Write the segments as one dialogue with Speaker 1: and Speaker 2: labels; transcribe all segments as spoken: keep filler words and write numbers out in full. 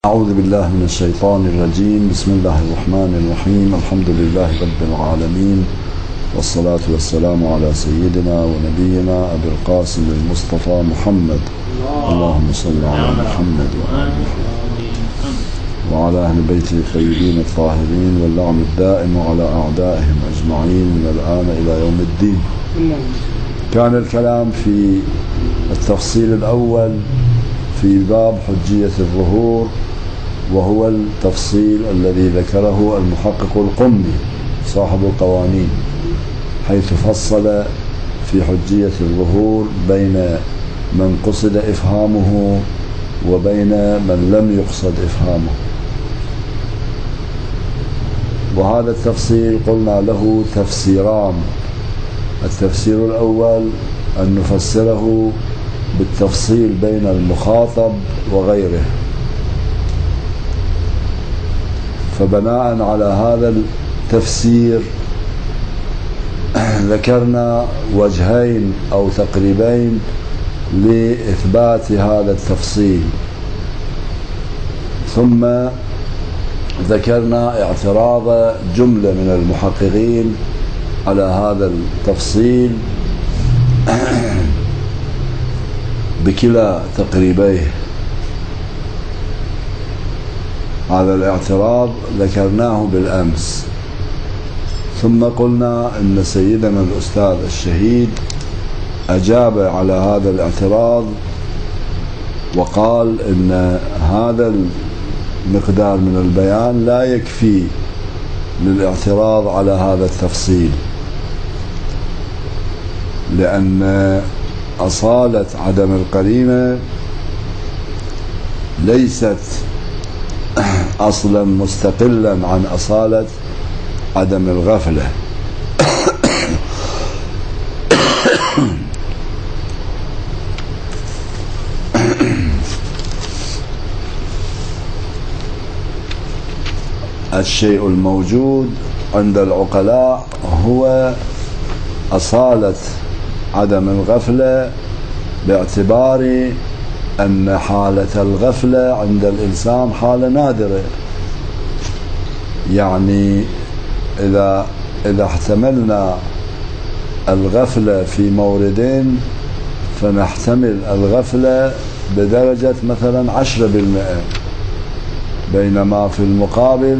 Speaker 1: أعوذ بالله من الشيطان الرجيم. بسم الله الرحمن الرحيم. الحمد لله رب العالمين، والصلاة والسلام على سيدنا ونبينا أبي القاسم المصطفى محمد. اللهم صل على محمد وعلى أهل بيته الطيبين الطاهرين، واللعن الدائم على أعدائهم أجمعين من الآن إلى يوم الدين. كان الكلام في التفصيل الأول في باب حجية الظهور، وهو التفصيل الذي ذكره المحقق القمي صاحب القوانين، حيث فصل في حجية الظهور بين من قصد إفهامه وبين من لم يقصد إفهامه. وهذا التفصيل قلنا له تفسيران. التفسير الأول أن نفسره بالتفصيل بين المخاطب وغيره، فبناء على هذا التفسير ذكرنا وجهين أو تقريبين لإثبات هذا التفصيل، ثم ذكرنا اعتراض جملة من المحققين على هذا التفصيل بكلا تقريبيه. هذا الاعتراض ذكرناه بالأمس، ثم قلنا أن سيدنا الأستاذ الشهيد أجاب على هذا الاعتراض وقال إن هذا المقدار من البيان لا يكفي للاعتراض على هذا التفصيل، لأن أصالة عدم القرينة ليست أصلا مستقلا عن أصالة عدم الغفلة. الشيء الموجود عند العقلاء هو أصالة عدم الغفلة، باعتبار أن حالة الغفلة عند الإنسان حالة نادرة. يعني إذا إذا احتملنا الغفلة في موردين فنحتمل الغفلة بدرجة مثلا عشرة بالمئة، بينما في المقابل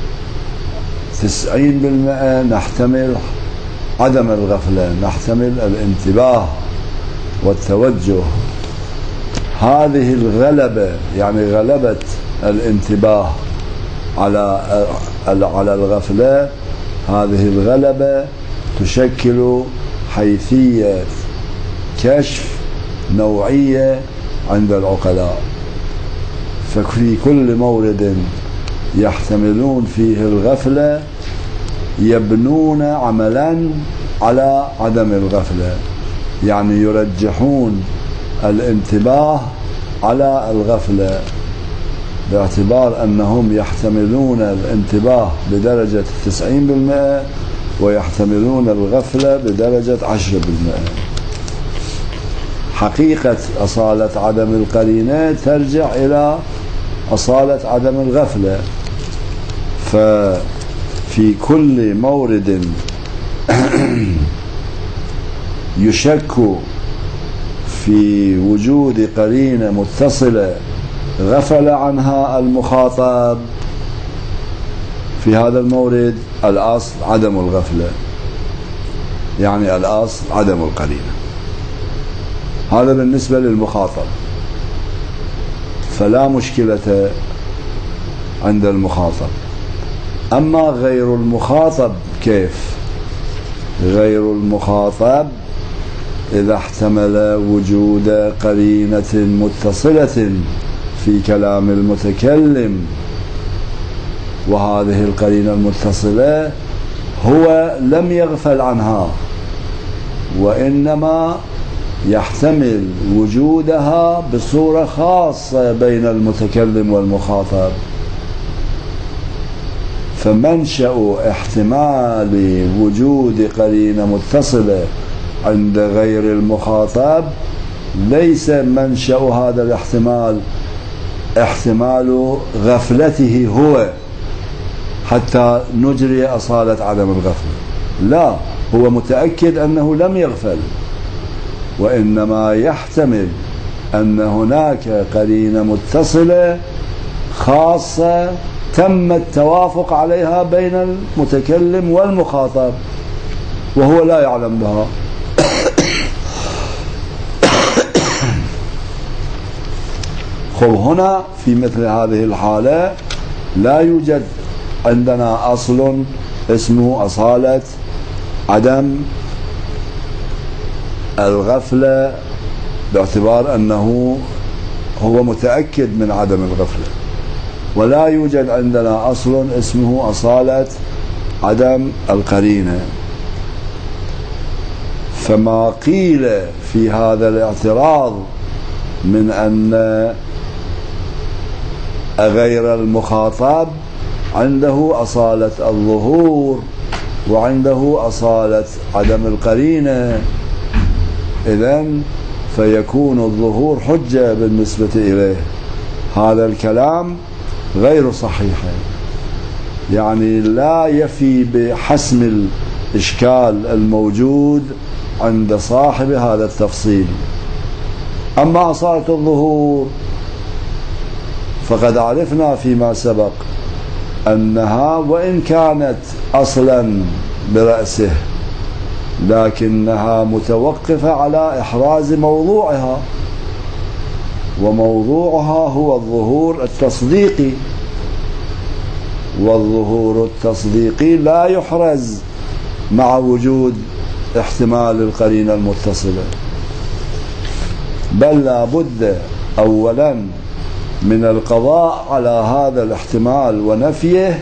Speaker 1: تسعين بالمئة نحتمل عدم الغفلة، نحتمل الانتباه والتوجه. هذه الغلبة، يعني غلبة الانتباه على على الغفلة، هذه الغلبة تشكل حيثية كشف نوعية عند العقلاء. ففي كل مورد يحتملون فيه الغفلة يبنون عملا على عدم الغفلة، يعني يرجحون الانتباه على الغفلة، باعتبار أنهم يحتملون الانتباه بدرجة تسعين بالمئة ويحتملون الغفلة بدرجة عشرة بالمئة. حقيقة أصالة عدم القرينة ترجع إلى أصالة عدم الغفلة. ففي كل مورد يشك في وجود قرينة متصلة غفل عنها المخاطب، في هذا المورد الأصل عدم الغفلة، يعني الأصل عدم القرينة. هذا بالنسبة للمخاطب، فلا مشكلة عند المخاطب. أما غير المخاطب كيف؟ غير المخاطب إذا احتمل وجود قرينة متصلة في كلام المتكلم، وهذه القرينة المتصلة هو لم يغفل عنها، وإنما يحتمل وجودها بصورة خاصة بين المتكلم والمخاطب، فمنشأ احتمال وجود قرينة متصلة عند غير المخاطب ليس منشأ هذا الاحتمال احتمال غفلته هو حتى نجري أصالة عدم الغفلة. لا، هو متأكد أنه لم يغفل، وإنما يحتمل أن هناك قرينة متصلة خاصة تم التوافق عليها بين المتكلم والمخاطب وهو لا يعلم بها. خب هنا في مثل هذه الحالة لا يوجد عندنا أصل اسمه أصالة عدم الغفلة، باعتبار أنه هو متأكد من عدم الغفلة، ولا يوجد عندنا أصل اسمه أصالة عدم القرينة. فما قيل في هذا الاعتراض من أن غير المخاطب عنده أصالة الظهور وعنده أصالة عدم القرينة، إذن فيكون الظهور حجة بالنسبة إليه. هذا الكلام غير صحيح، يعني لا يفي بحسم الإشكال الموجود عند صاحب هذا التفصيل. أما أصالة الظهور فقد عرفنا فيما سبق أنها وإن كانت أصلا برأسه لكنها متوقفة على إحراز موضوعها، وموضوعها هو الظهور التصديقي، والظهور التصديقي لا يحرز مع وجود احتمال القرينة المتصلة، بل لا بد أولا من القضاء على هذا الاحتمال ونفيه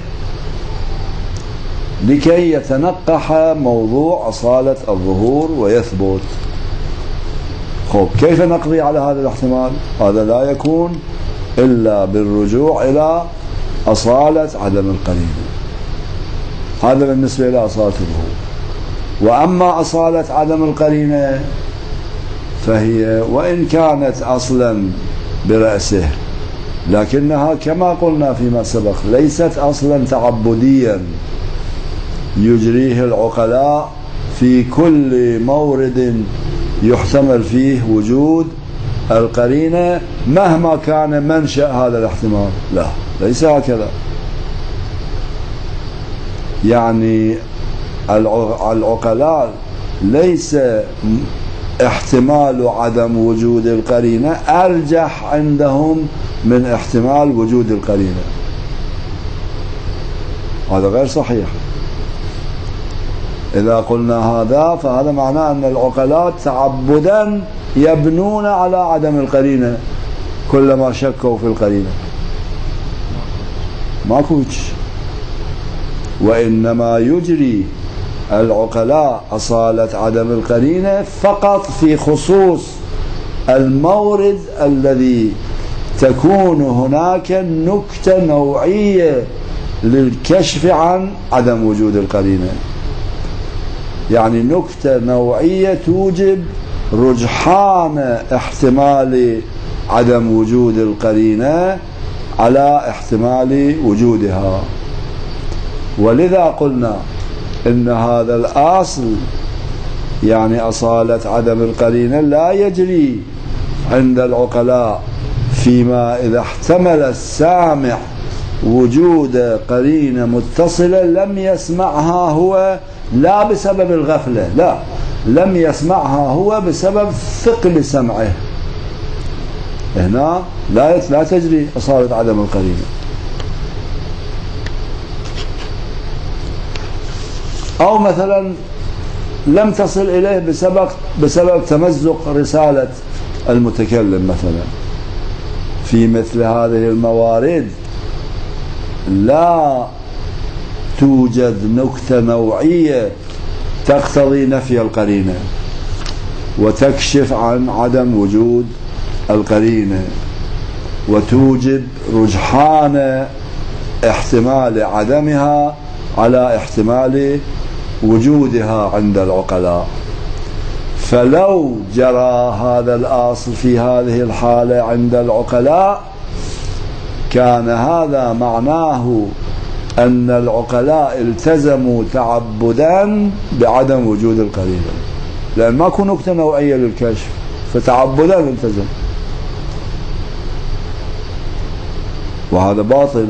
Speaker 1: لكي يتنقح موضوع أصالة الظهور ويثبت. خب كيف نقضي على هذا الاحتمال؟ هذا لا يكون إلا بالرجوع إلى أصالة عدم القرينة. هذا بالنسبة إلى أصالة الظهور. وأما أصالة عدم القرينة فهي وإن كانت أصلا برأسه لكنها كما قلنا فيما سبق ليست أصلا تعبديا يجريه العقلاء في كل مورد يحتمل فيه وجود القرينة مهما كان منشأ هذا الاحتمال. لا، ليس هكذا. يعني العقلاء ليس احتمال عدم وجود القرينة أرجح عندهم من احتمال وجود القرينة. هذا غير صحيح. إذا قلنا هذا فهذا معناه أن العقلاء تعبدا يبنون على عدم القرينة كلما شكوا في القرينة. ماكوش. وإنما يجري العقلاء أصالة عدم القرينة فقط في خصوص المورد الذي تكون هناك نكتة نوعية للكشف عن عدم وجود القرينة، يعني نكتة نوعية توجب رجحان احتمال عدم وجود القرينة على احتمال وجودها. ولذا قلنا إن هذا الأصل يعني أصالة عدم القرينة لا يجري عند العقلاء فيما إذا احتمل السامع وجود قرينة متصلة لم يسمعها هو لا بسبب الغفلة، لا، لم يسمعها هو بسبب ثقل سمعه. هنا لا لا تجري أصالة عدم القرينة. أو مثلا لم تصل إليه بسبب بسبب تمزق رسالة المتكلم مثلا. في مثل هذه الموارد لا توجد نكتة نوعية تقتضي نفي القرينة وتكشف عن عدم وجود القرينة وتوجب رجحان احتمال عدمها على احتمال وجودها عند العقلاء. فلو جرى هذا الأصل في هذه الحالة عند العقلاء كان هذا معناه أن العقلاء التزموا تعبدا بعدم وجود القرينة، لأن ماكو نكتة نوعية للكشف، فتعبدا التزم، وهذا باطل.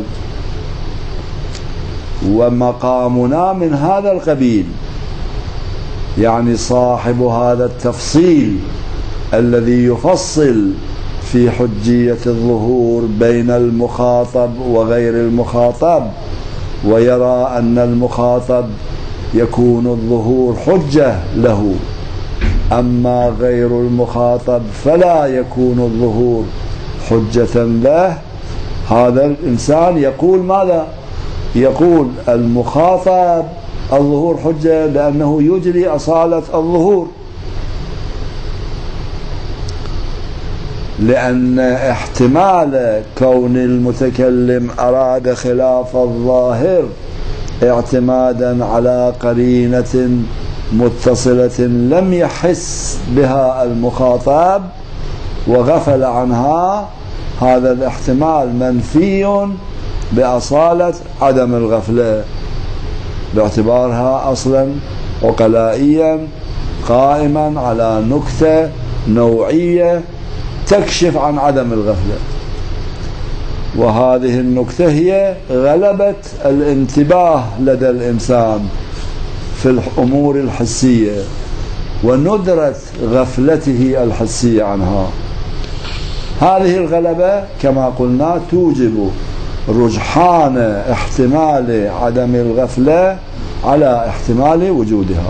Speaker 1: ومقامنا من هذا القبيل، يعني صاحب هذا التفصيل الذي يفصل في حجية الظهور بين المخاطب وغير المخاطب، ويرى أن المخاطب يكون الظهور حجة له، أما غير المخاطب فلا يكون الظهور حجة له. هذا الإنسان يقول ماذا؟ يقول المخاطب الظهور حجة لأنه يجري أصالة الظهور، لأن احتمال كون المتكلم أراد خلاف الظاهر اعتمادا على قرينة متصلة لم يحس بها المخاطب وغفل عنها، هذا الاحتمال منفي بأصالة عدم الغفلة، باعتبارها أصلا عقلائيا قائما على نكتة نوعية تكشف عن عدم الغفلة. وهذه النكتة هي غلبة الانتباه لدى الإنسان في الأمور الحسية وندرة غفلته الحسية عنها. هذه الغلبة كما قلنا توجب رجحان احتمال عدم الغفلة على احتمال وجودها.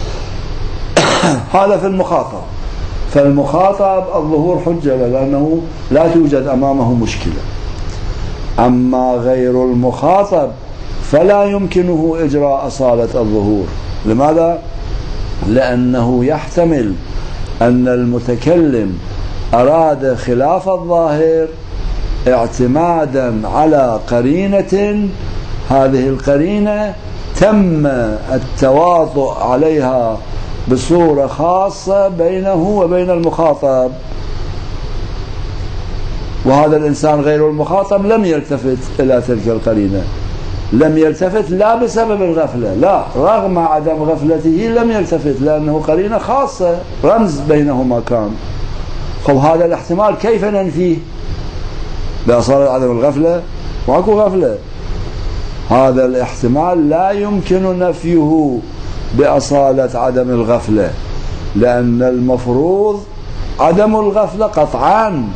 Speaker 1: هذا في المخاطب. فالمخاطب الظهور حجة لأنه لا توجد أمامه مشكلة. أما غير المخاطب فلا يمكنه إجراء أصالة الظهور. لماذا؟ لأنه يحتمل أن المتكلم أراد خلاف الظاهر اعتمادا على قرينة، هذه القرينة تم التواطؤ عليها بصورة خاصة بينه وبين المخاطب، وهذا الإنسان غير المخاطب لم يلتفت إلى تلك القرينة، لم يلتفت لا بسبب الغفلة، لا، رغم عدم غفلته لم يلتفت لأنه قرينة خاصة، رمز بينهما كان. طب هذا الاحتمال كيف ننفيه؟ بأصالة عدم الغفلة؟ ماكو غفلة. هذا الاحتمال لا يمكن نفيه بأصالة عدم الغفلة، لأن المفروض عدم الغفلة قطعا.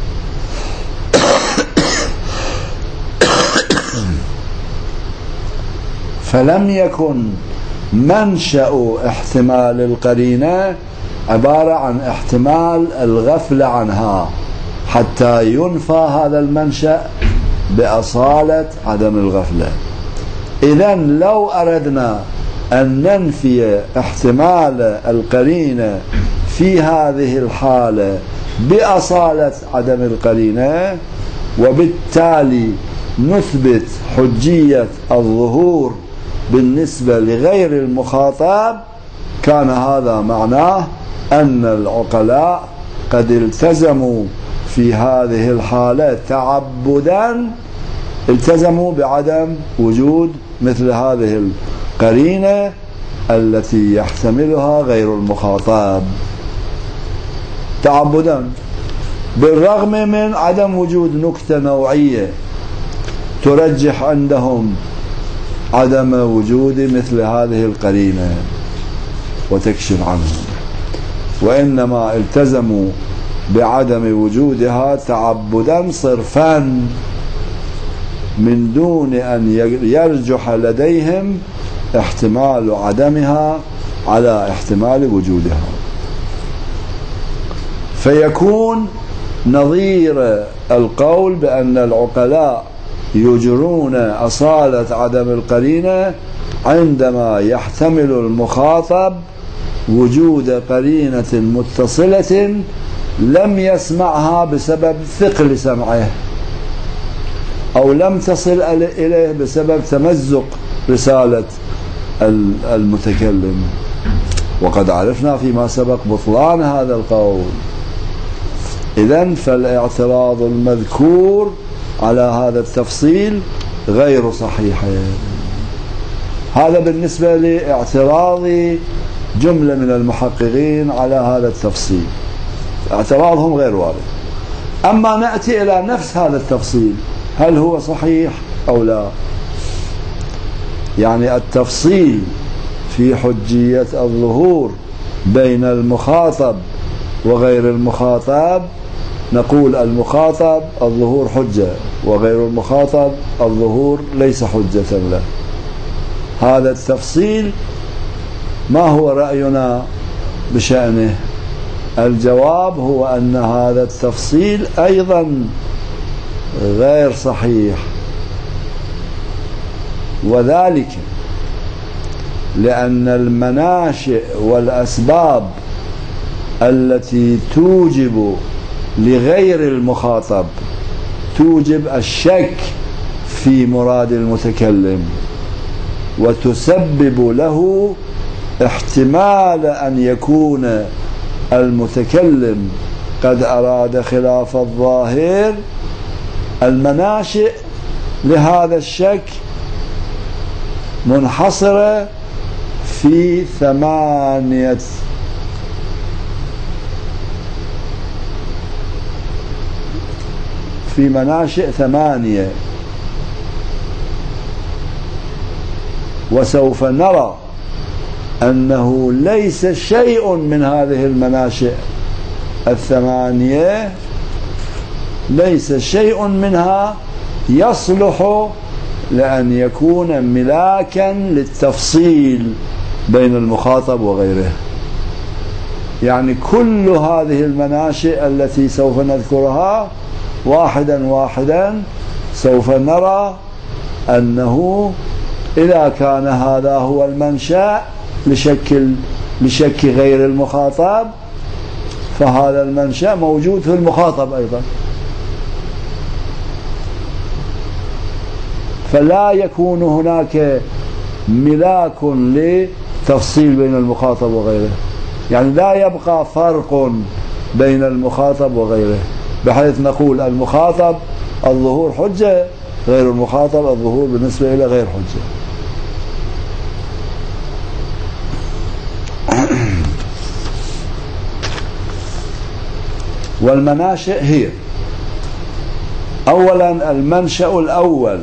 Speaker 1: فلم يكن منشأ احتمال القرينة عبارة عن احتمال الغفلة عنها حتى ينفى هذا المنشأ بأصالة عدم الغفلة. إذن لو أردنا أن ننفي احتمال القرينة في هذه الحالة بأصالة عدم القرينة، وبالتالي نثبت حجية الظهور بالنسبة لغير المخاطب، كان هذا معناه أن العقلاء قد التزموا في هذه الحالة تعبدا، التزموا بعدم وجود مثل هذه القرينة التي يحتملها غير المخاطب تعبدا، بالرغم من عدم وجود نكتة نوعية ترجح عندهم عدم وجود مثل هذه القرينة وتكشف عنهم، وإنما التزموا بعدم وجودها تعبدا صرفا من دون أن يرجح لديهم احتمال عدمها على احتمال وجودها، فيكون نظير القول بأن العقلاء يجرون أصالة عدم القرينة عندما يحتمل المخاطب وجود قرينة متصلة لم يسمعها بسبب ثقل سمعه، أو لم تصل إليه بسبب تمزق رسالة المتكلم. وقد عرفنا فيما سبق بطلان هذا القول. إذن فالاعتراض المذكور على هذا التفصيل غير صحيحين. هذا بالنسبة لاعتراض جملة من المحققين على هذا التفصيل، اعتراضهم غير وارد. أما نأتي إلى نفس هذا التفصيل، هل هو صحيح أو لا؟ يعني التفصيل في حجية الظهور بين المخاطب وغير المخاطب، نقول المخاطب الظهور حجة، وغير المخاطب الظهور ليس حجة له. هذا التفصيل ما هو رأينا بشأنه؟ الجواب هو أن هذا التفصيل أيضا غير صحيح، وذلك لأن المناشئ والأسباب التي توجب لغير المخاطب توجب الشك في مراد المتكلم، وتسبب له احتمال أن يكون المتكلم قد أراد خلاف الظاهر. المناشئ لهذا الشك منحصرة في ثمانية في مناشئ ثمانية، وسوف نرى أنه ليس شيء من هذه المناشئ الثمانية، ليس شيء منها يصلح لأن يكون ملاكا للتفصيل بين المخاطب وغيره. يعني كل هذه المناشئ التي سوف نذكرها واحدا واحدا سوف نرى أنه إذا كان هذا هو المنشأ لشك لشك غير المخاطب، فهذا المنشأ موجود في المخاطب أيضا، فلا يكون هناك ملاك لتفصيل بين المخاطب وغيره. يعني لا يبقى فرق بين المخاطب وغيره بحيث نقول المخاطب الظهور حجة، غير المخاطب الظهور بالنسبة إلى غير حجة. والمناشئ هي أولا المنشأ الأول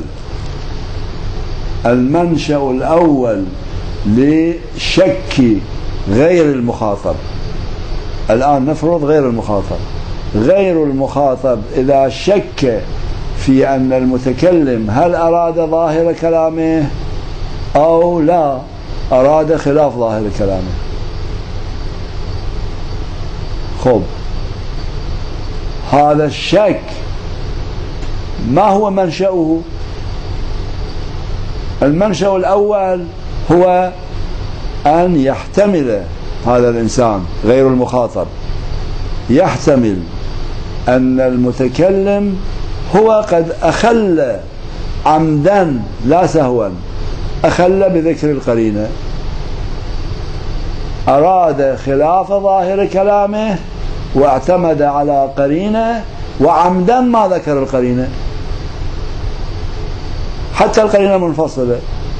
Speaker 1: المنشأ الأول لشك غير المخاطب. الآن نفرض غير المخاطب غير المخاطب إذا شك في أن المتكلم هل أراد ظاهر كلامه أو لا أراد خلاف ظاهر كلامه. خب، هذا الشك ما هو منشأه؟ المنشأ الأول هو أن يحتمل هذا الإنسان غير المخاطب يحتمل أن المتكلم هو قد أخل عمدا لا سهوا، أخل بذكر القرينة، أراد خلاف ظاهر كلامه واعتمد على قرينة وعمدا ما ذكر القرينة حتى القرينة منفصلة.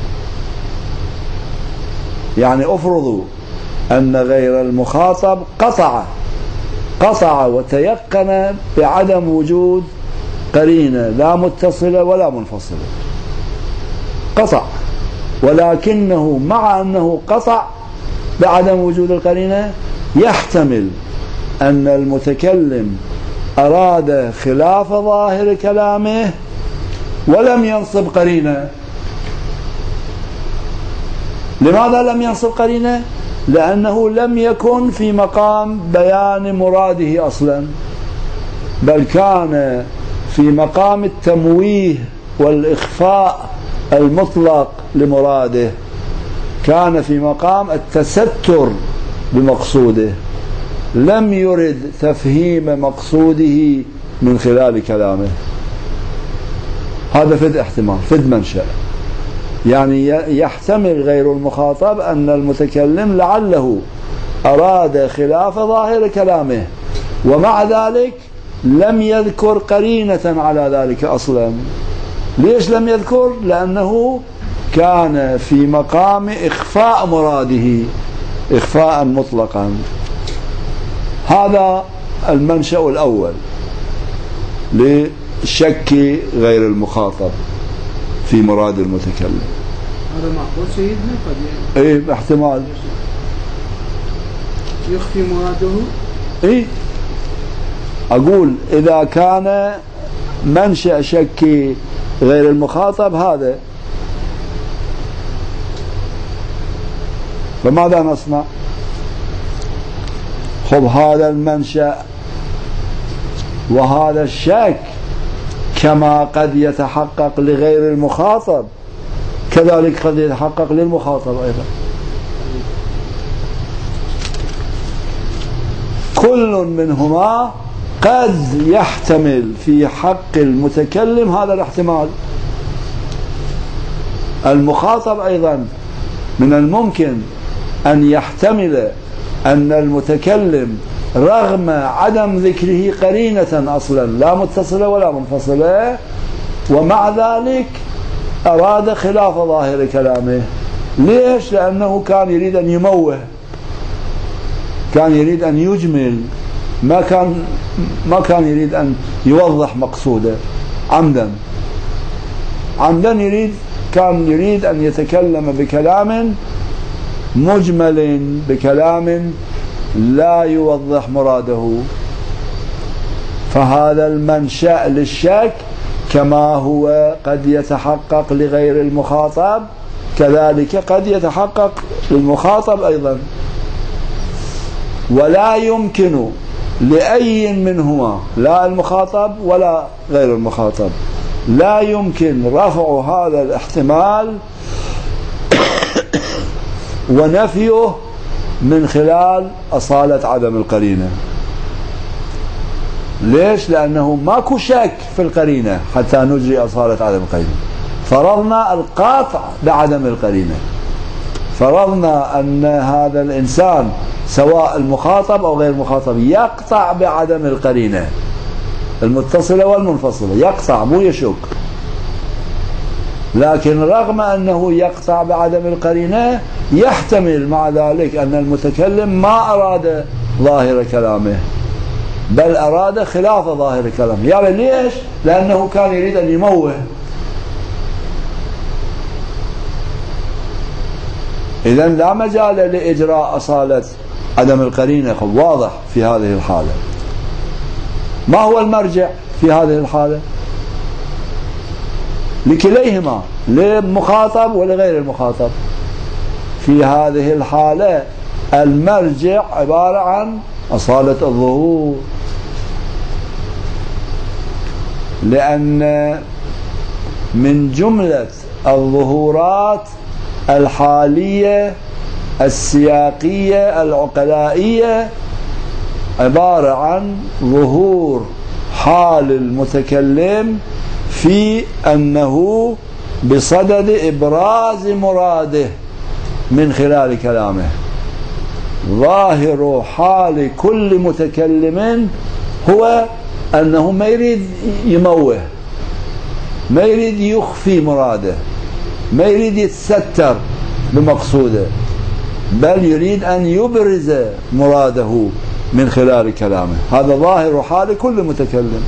Speaker 1: يعني أفرضوا أن غير المخاطب قطع قطع وتيقن بعدم وجود قرينة لا متصلة ولا منفصلة، قطع، ولكنه مع أنه قطع بعدم وجود القرينة يحتمل أن المتكلم أراد خلاف ظاهر كلامه ولم ينصب قرينة. لماذا لم ينصب قرينة؟ لأنه لم يكن في مقام بيان مراده أصلا، بل كان في مقام التمويه والإخفاء المطلق لمراده، كان في مقام التستر بمقصوده، لم يرد تفهيم مقصوده من خلال كلامه. هذا فد احتمال، فد منشأ. يعني يحتمل غير المخاطب أن المتكلم لعله أراد خلاف ظاهر كلامه، ومع ذلك لم يذكر قرينة على ذلك أصلا. ليش لم يذكر؟ لأنه كان في مقام إخفاء مراده إخفاء مطلقا. هذا المنشأ الأول لشك غير المخاطب في مراد المتكلم.
Speaker 2: هذا معقول سيدنا؟ قد
Speaker 1: ايه احتمال
Speaker 2: يخفي مراده.
Speaker 1: ايه اقول اذا كان منشأ شك غير المخاطب هذا، فماذا نصنع؟ خب هذا المنشأ وهذا الشك كما قد يتحقق لغير المخاطب كذلك قد يتحقق للمخاطب أيضا. كل منهما قد يحتمل في حق المتكلم هذا الاحتمال. المخاطب أيضا من الممكن أن يحتمل أن المتكلم رغم عدم ذكره قرينة أصلا لا متصلة ولا منفصلة ومع ذلك أراد خلاف ظاهر كلامه. ليش؟ لأنه كان يريد أن يموه، كان يريد أن يجمل، ما كان ما كان يريد أن يوضح مقصوده عمدا عمدا يريد كان يريد أن يتكلم بكلام مجمل، بكلام لا يوضح مراده. فهذا المنشأ للشك كما هو قد يتحقق لغير المخاطب كذلك قد يتحقق للمخاطب أيضا. ولا يمكن لأي منهما، لا المخاطب ولا غير المخاطب، لا يمكن رفع هذا الاحتمال ونفيه من خلال أصالة عدم القرينة. ليش؟ لأنه ماكو شك في القرينة حتى نجري أصالة عدم القرينة. فرضنا القاطع بعدم القرينة، فرضنا أن هذا الإنسان سواء المخاطب أو غير المخاطب يقطع بعدم القرينة المتصلة والمنفصلة، يقطع مو يشك. لكن رغم أنه يقطع بعدم القرينة يحتمل مع ذلك أن المتكلم ما أراد ظاهر كلامه بل أراد خلاف ظاهر كلامه. يعني ليش؟ لأنه كان يريد أن يموه. إذن لا مجال لإجراء أصالة عدم القرينة. واضح في هذه الحالة. ما هو المرجع في هذه الحالة؟ لكليهما، للمخاطب ولغير المخاطب. في هذه الحالة المرجع عبارة عن أصالة الظهور، لأن من جملة الظهورات الحالية السياقية العقلائية عبارة عن ظهور حال المتكلم في أنه بصدد إبراز مراده من خلال كلامه. ظاهر حال كل متكلم هو أنه ما يريد يموه، ما يريد يخفي مراده، ما يريد يتستر بمقصوده، بل يريد أن يبرز مراده من خلال كلامه. هذا ظاهر حال كل متكلم.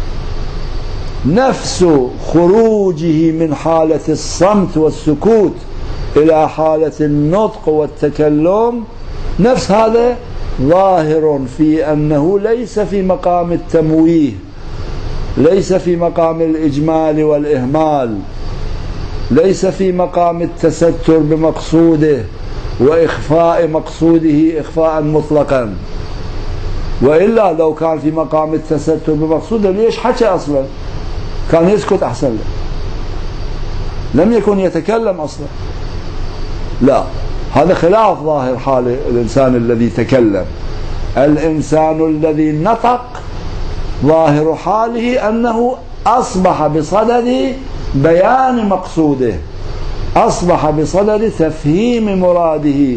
Speaker 1: نفس خروجه من حالة الصمت والسكوت إلى حالة النطق والتكلم، نفس هذا ظاهر في أنه ليس في مقام التمويه، ليس في مقام الإجمال والإهمال، ليس في مقام التستر بمقصوده وإخفاء مقصوده إخفاء مطلقا. وإلا لو كان في مقام التستر بمقصوده ليش حكى أصلا؟ كان يسكت أحسن له، لم يكن يتكلم أصلا. لا، هذا خلاف ظاهر حال الإنسان الذي تكلم. الإنسان الذي نطق ظاهر حاله أنه أصبح بصدد بيان مقصوده، أصبح بصدد تفهيم مراده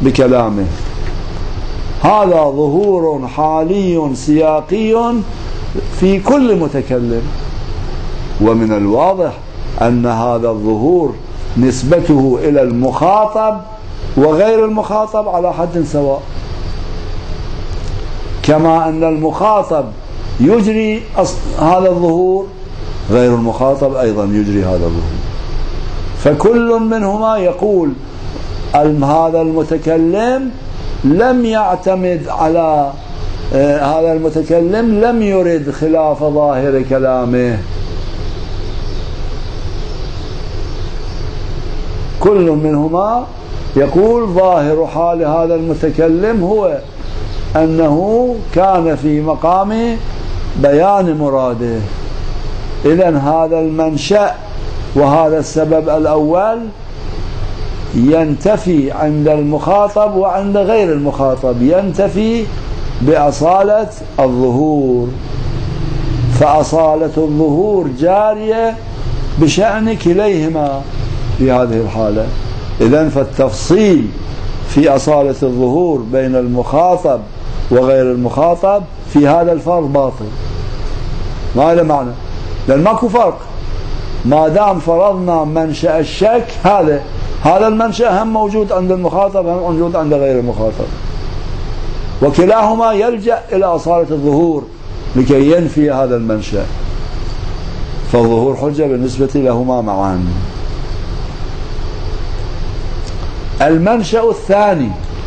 Speaker 1: بكلامه. هذا ظهور حالي سياقي في كل متكلم. ومن الواضح أن هذا الظهور نسبته إلى المخاطب وغير المخاطب على حد سواء، كما أن المخاطب يجري هذا الظهور، غير المخاطب أيضا يجري هذا الظهور. فكل منهما يقول هذا المتكلم لم يعتمد على هذا المتكلم لم يرد خلاف ظاهر كلامه. كل منهما يقول ظاهر حال هذا المتكلم هو أنه كان في مقام بيان مراده. إذن هذا المنشأ وهذا السبب الأول ينتفي عند المخاطب وعند غير المخاطب، ينتفي بأصالة الظهور، فأصالة الظهور جارية بشأن كليهما في هذه الحالة. إذن فالتفصيل في أصالة الظهور بين المخاطب وغير المخاطب في هذا الفرض باطل، ما له معنى، لأن ماكو فرق. ما دام فرضنا منشأ الشك هذا هذا المنشأ هم موجود عند المخاطب هم موجود عند غير المخاطب، وكلاهما يلجأ إلى أصالة الظهور لكي ينفي هذا المنشأ، فالظهور حجة بالنسبة لهما معا. المنشأ الثاني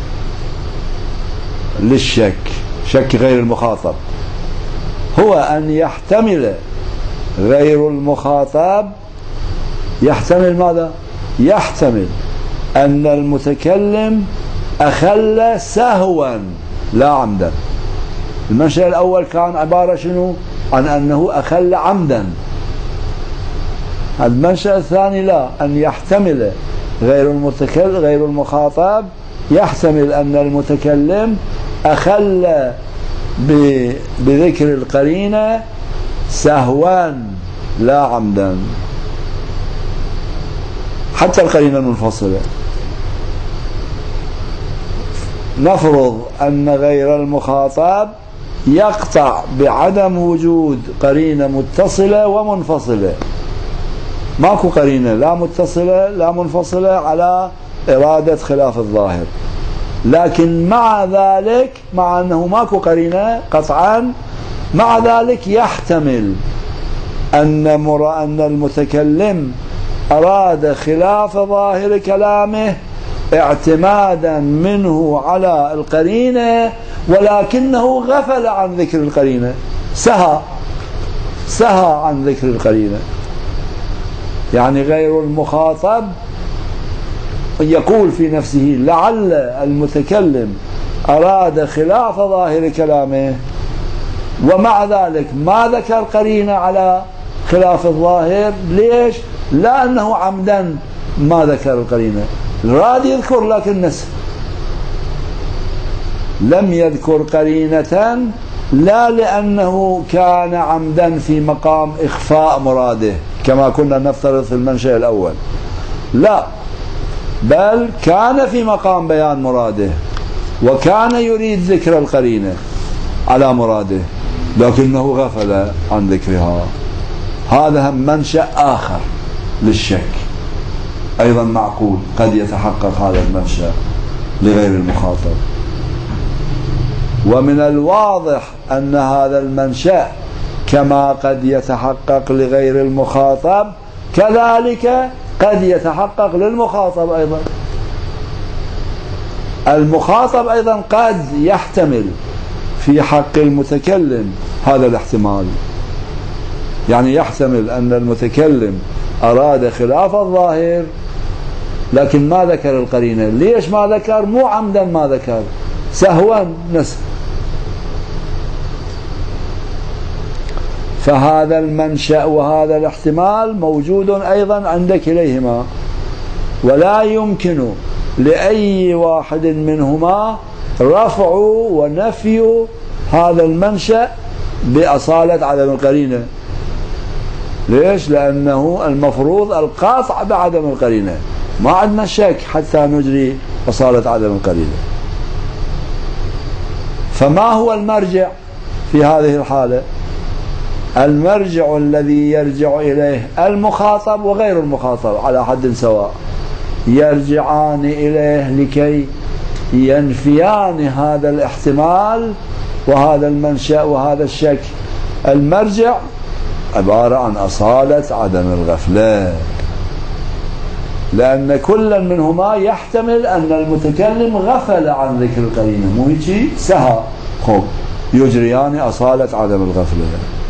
Speaker 1: للشك، شك غير المخاطب، هو أن يحتمل غير المخاطب، يحتمل ماذا؟ يحتمل أن المتكلم أخل سهوا لا عمدا. المنشأ الأول كان عبارة شنو؟ عن أنه أخل عمدا. المنشأ الثاني لا، أن يحتمل غير المتكلم غير المخاطب يحتمل أن المتكلم أخل بذكر القرينة سهوا لا عمدا، حتى القرينة المنفصلة. نفرض أن غير المخاطب يقطع بعدم وجود قرينة متصلة ومنفصلة، ماكو قرينة لا متصلة لا منفصلة على إرادة خلاف الظاهر، لكن مع ذلك مع أنه ماكو قرينة قطعا، مع ذلك يحتمل أن مر أن المتكلم أراد خلاف ظاهر كلامه اعتمادا منه على القرينة، ولكنه غفل عن ذكر القرينة، سهى سهى عن ذكر القرينة. يعني غير المخاطب يقول في نفسه لعل المتكلم أراد خلاف ظاهر كلامه، ومع ذلك ما ذكر قرينة على خلاف الظاهر. ليش؟ لا أنه عمدا ما ذكر القرينة، راد يذكر لكن نسي، لم يذكر قرينة، لا لأنه كان عمدا في مقام إخفاء مراده كما كنا نفترض في المنشأ الأول، لا، بل كان في مقام بيان مراده وكان يريد ذكر القرينة على مراده، لكنه غفل عن ذكرها. هذا منشأ آخر للشك، أيضا معقول قد يتحقق هذا المنشأ لغير المخاطب. ومن الواضح أن هذا المنشأ كما قد يتحقق لغير المخاطب كذلك قد يتحقق للمخاطب أيضا. المخاطب أيضا قد يحتمل في حق المتكلم هذا الاحتمال، يعني يحتمل أن المتكلم أراد خلاف الظاهر لكن ما ذكر القرينة. ليش ما ذكر؟ مو عمدا ما ذكر، سهوا نسي. فهذا المنشأ وهذا الاحتمال موجود أيضا عند كليهما، ولا يمكن لأي واحد منهما رفع ونفي هذا المنشأ بأصالة عدم القرينة. ليش؟ لأنه المفروض القاطع بعدم القرينة، ما عندنا شك حتى نجري أصالة عدم القرينة. فما هو المرجع في هذه الحالة؟ المرجع الذي يرجع إليه المخاطب وغير المخاطب على حد سواء يرجعان إليه لكي ينفيان هذا الاحتمال وهذا المنشأ وهذا الشك. المرجع عبارة عن أصالة عدم الغفلة، لأن كل منهما يحتمل أن المتكلم غفل عن ذكر القرينة، مو هيك سهى، خب يجريان أصالة عدم الغفلة.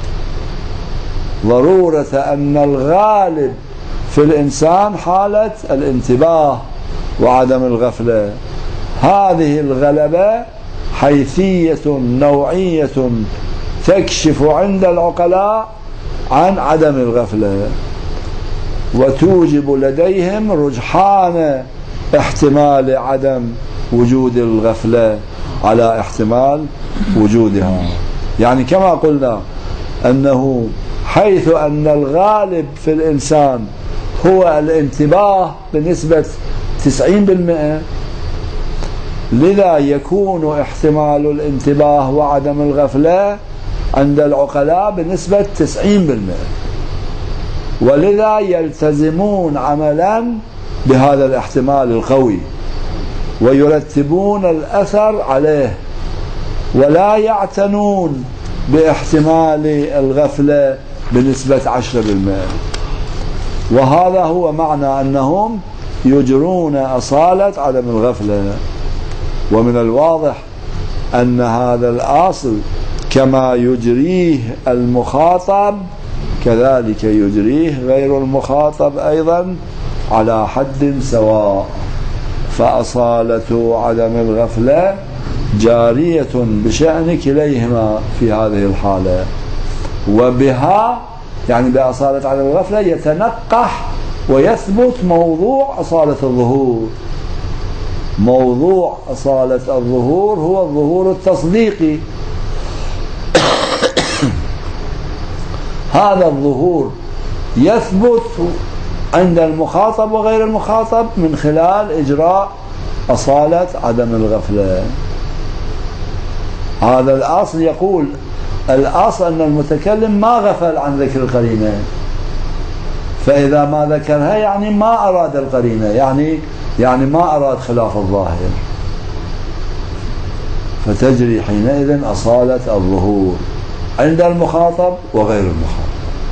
Speaker 1: ضرورة أن الغالب في الإنسان حالة الانتباه وعدم الغفلة، هذه الغلبة حيثية نوعية تكشف عند العقلاء عن عدم الغفلة، وتوجب لديهم رجحان احتمال عدم وجود الغفلة على احتمال وجودها. يعني كما قلنا أنه حيث أن الغالب في الإنسان هو الانتباه بنسبة تسعين بالمئة، لذا يكون احتمال الانتباه وعدم الغفلة عند العقلاء بنسبة تسعين بالمئة، ولذا يلتزمون عملا بهذا الاحتمال القوي ويرتبون الأثر عليه، ولا يعتنون باحتمال الغفلة بنسبة عشرة بالمئة. وهذا هو معنى أنهم يجرون أصالة عدم الغفلة. ومن الواضح أن هذا الأصل كما يجريه المخاطب كذلك يجريه غير المخاطب أيضا على حد سواء، فأصالة عدم الغفلة جارية بشأن كليهما في هذه الحالة، وبها يعني بأصالة عدم الغفلة يتنقح ويثبت موضوع أصالة الظهور. موضوع أصالة الظهور هو الظهور التصديقي. هذا الظهور يثبت عند المخاطب وغير المخاطب من خلال إجراء أصالة عدم الغفلة. هذا الأصل يقول الأصل أن المتكلم ما غفل عن ذكر القرينة، فإذا ما ذكرها يعني ما أراد القرينة، يعني يعني ما أراد خلاف الظاهر، فتجري حينئذ أصالة الظهور عند المخاطب وغير المخاطب.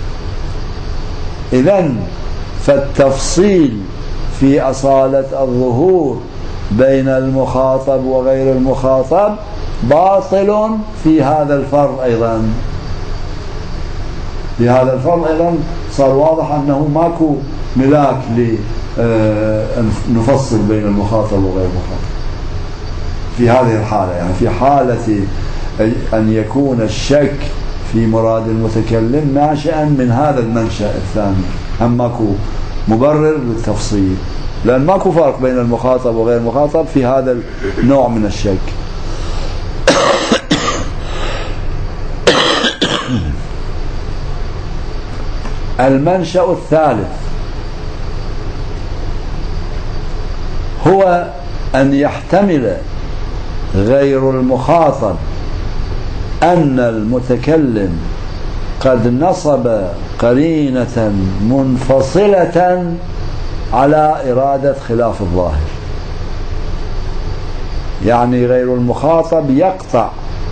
Speaker 1: إذن فالتفصيل في أصالة الظهور بين المخاطب وغير المخاطب باطل في هذا الفرض أيضا. في هذا الفرض أيضا صار واضح أنه ماكو ملاك لنفصل بين المخاطب وغير المخاطب في هذه الحالة. يعني في حالة أن يكون الشك في مراد المتكلم ناشئا من هذا المنشأ الثاني، هم ماكو مبرر للتفصيل، لأن ماكو فرق بين المخاطب وغير المخاطب في هذا النوع من الشك. المنشأ الثالث هو أن يحتمل غير المخاطب أن المتكلم قد نصب قرينة منفصلة على إرادة خلاف الظاهر. يعني غير المخاطب يقطع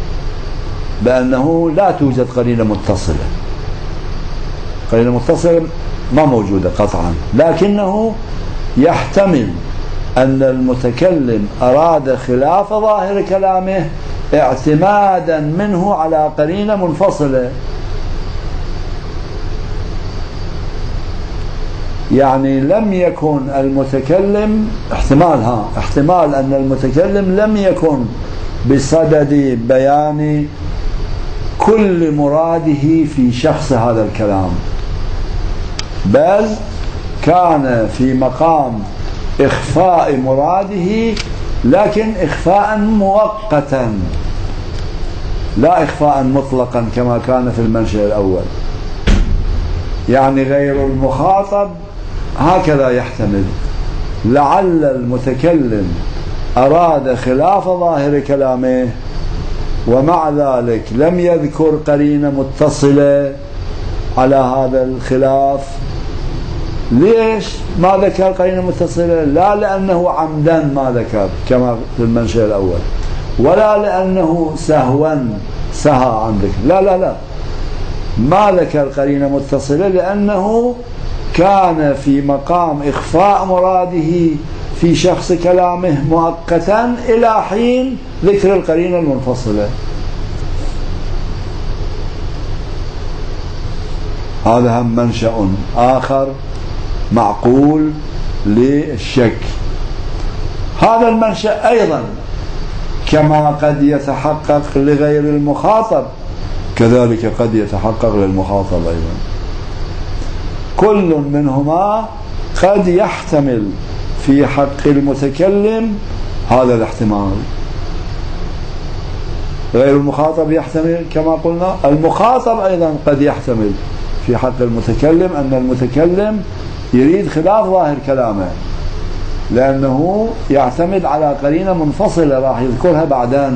Speaker 1: بأنه لا توجد قرينة متصلة، قرينة متصلة ما موجودة قطعا، لكنه يحتمل أن المتكلم أراد خلاف ظاهر كلامه اعتمادا منه على قرينة منفصلة. يعني لم يكن المتكلم احتمال ها احتمال أن المتكلم لم يكن بصدد بيان كل مراده في شخص هذا الكلام، بل كان في مقام إخفاء مراده، لكن إخفاء مؤقتا لا إخفاء مطلقا كما كان في المنشأ الأول. يعني غير المخاطب هكذا يحتمل لعل المتكلم أراد خلاف ظاهر كلامه ومع ذلك لم يذكر قرينة متصلة على هذا الخلاف. ليش ما ذكر قرينة متصلة؟ لا لأنه عمدا ما ذكر كما في المنشأ الأول، ولا لأنه سهوا سهى عن ذكر، لا لا لا، ما ذكر قرينة متصلة لأنه كان في مقام إخفاء مراده في شخص كلامه مؤقتا إلى حين ذكر القرينة المنفصلة. هذا هم منشأ آخر معقول للشك. هذا المنشأ أيضا كما قد يتحقق لغير المخاطب كذلك قد يتحقق للمخاطب أيضا. كل منهما قد يحتمل في حق المتكلم هذا الاحتمال. غير المخاطب يحتمل كما قلنا، المخاطب أيضا قد يحتمل في حق المتكلم أن المتكلم يريد خلاف ظاهر كلامه، لأنه يعتمد على قرينة منفصلة راح يذكرها بعدين.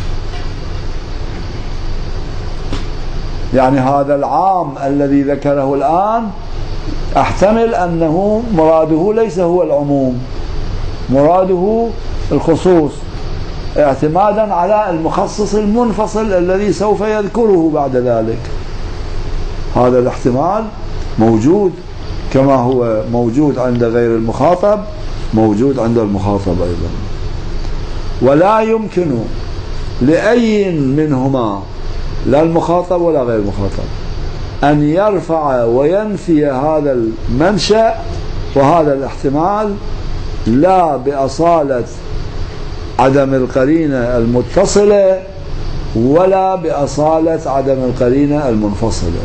Speaker 1: يعني هذا العام الذي ذكره الآن احتمل أنه مراده ليس هو العموم، مراده الخصوص، اعتمادا على المخصص المنفصل الذي سوف يذكره بعد ذلك. هذا الاحتمال موجود كما هو موجود عند غير المخاطب موجود عند المخاطب أيضا. ولا يمكن لأي منهما لا المخاطب ولا غير المخاطب أن يرفع وينفي هذا المنشأ وهذا الاحتمال لا بأصالة عدم القرينة المتصلة ولا بأصالة عدم القرينة المنفصلة.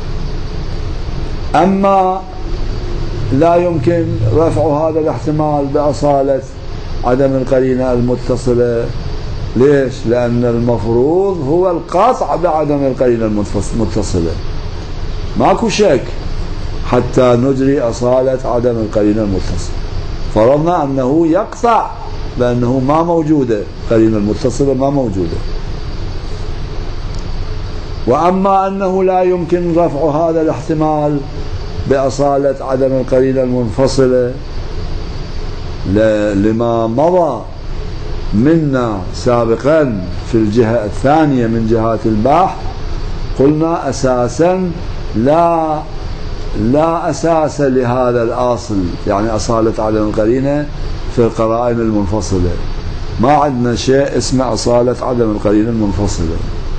Speaker 1: أما لا يمكن رفع هذا الاحتمال بأصالة عدم القرينة المتصلة. ليش؟ لأن المفروض هو القطع بعدم القرينة المتصلة، ماكو شك حتى نجري أصالة عدم القرينة المتصلة. فرضنا أنه يقطع لأنه ما موجودة قرينة المتصلة، ما موجودة. وأما أنه لا يمكن رفع هذا الاحتمال بأصالة عدم القرينة المنفصلة لما مضى منا سابقا في الجهة الثانية من جهات البحث، قلنا أساسا لا لا أساس لهذا الأصل، يعني أصالة عدم القرينة في القرائن المنفصلة. ما عندنا شيء اسمه أصالة عدم القرينة المنفصلة.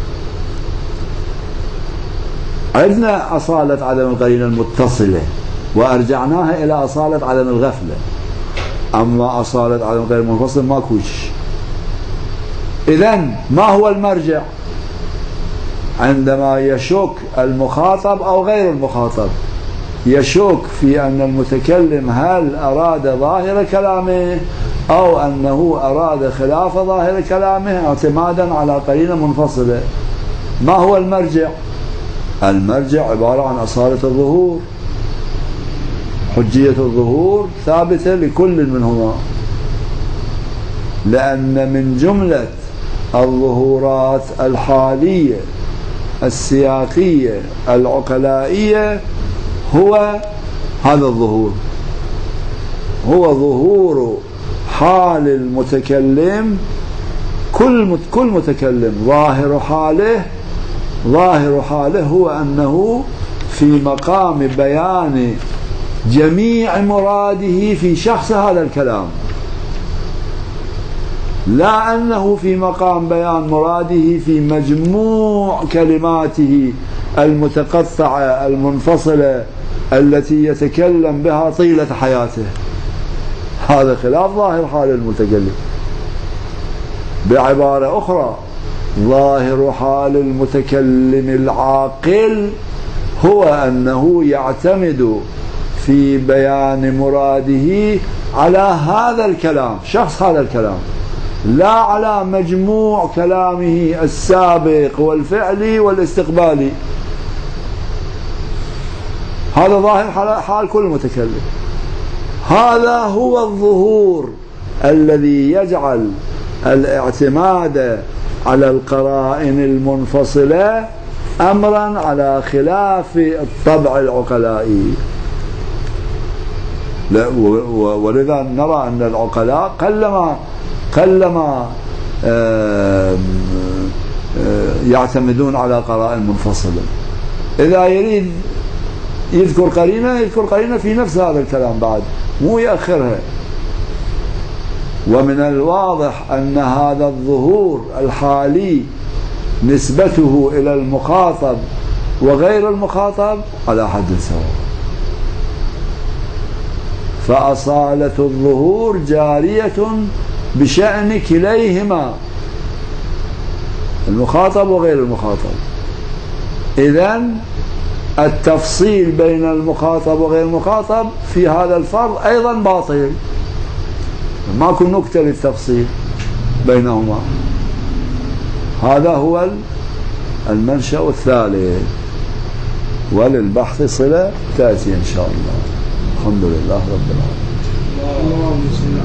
Speaker 1: عندنا أصالة عدم القرينة المتصلة وأرجعناها إلى أصالة عدم الغفلة، أما أصالة عدم القرينة المنفصلة ما كوش. إذن ما هو المرجع عندما يشك المخاطب أو غير المخاطب؟ يشك في أن المتكلم هل أراد ظاهر كلامه أو أنه أراد خلاف ظاهر كلامه اعتمادا على قرينة منفصلة. ما هو المرجع؟ المرجع عبارة عن أصالة الظهور. حجية الظهور ثابتة لكل منهما، لأن من جملة الظهورات الحالية السياقية العقلائية هو هذا الظهور، هو ظهور حال المتكلم. كل كل متكلم ظاهر حاله ظاهر حاله هو أنه في مقام بيان جميع مراده في شخص هذا الكلام، لا أنه في مقام بيان مراده في مجموع كلماته المتقطعة المنفصلة التي يتكلم بها طيلة حياته. هذا خلاف ظاهر حال المتكلم. بعبارة أخرى، ظاهر حال المتكلم العاقل هو أنه يعتمد في بيان مراده على هذا الكلام، شخص هذا الكلام، لا على مجموع كلامه السابق والفعلي والاستقبالي. هذا ظاهر حال كل متكلم. هذا هو الظهور الذي يجعل الاعتماد على القرائن المنفصلة أمرا على خلاف الطبع العقلائي. ولذا نرى أن العقلاء قلما قلما يعتمدون على قرائن منفصلة. إذا يريد يذكر قرينة يذكر قرينة في نفس هذا الكلام بعد، مو يأخرها. ومن الواضح أن هذا الظهور الحالي نسبته إلى المخاطب وغير المخاطب على حد سواء، فأصالة الظهور جارية بشأن كليهما، المخاطب وغير المخاطب. إذن التفصيل بين المخاطب وغير المخاطب في هذا الفرض أيضا باطل، ماكو نكتة للتفصيل بينهما. هذا هو المنشأ الثالث، وللبحث صلة تأتي إن شاء الله. الحمد لله رب العالمين.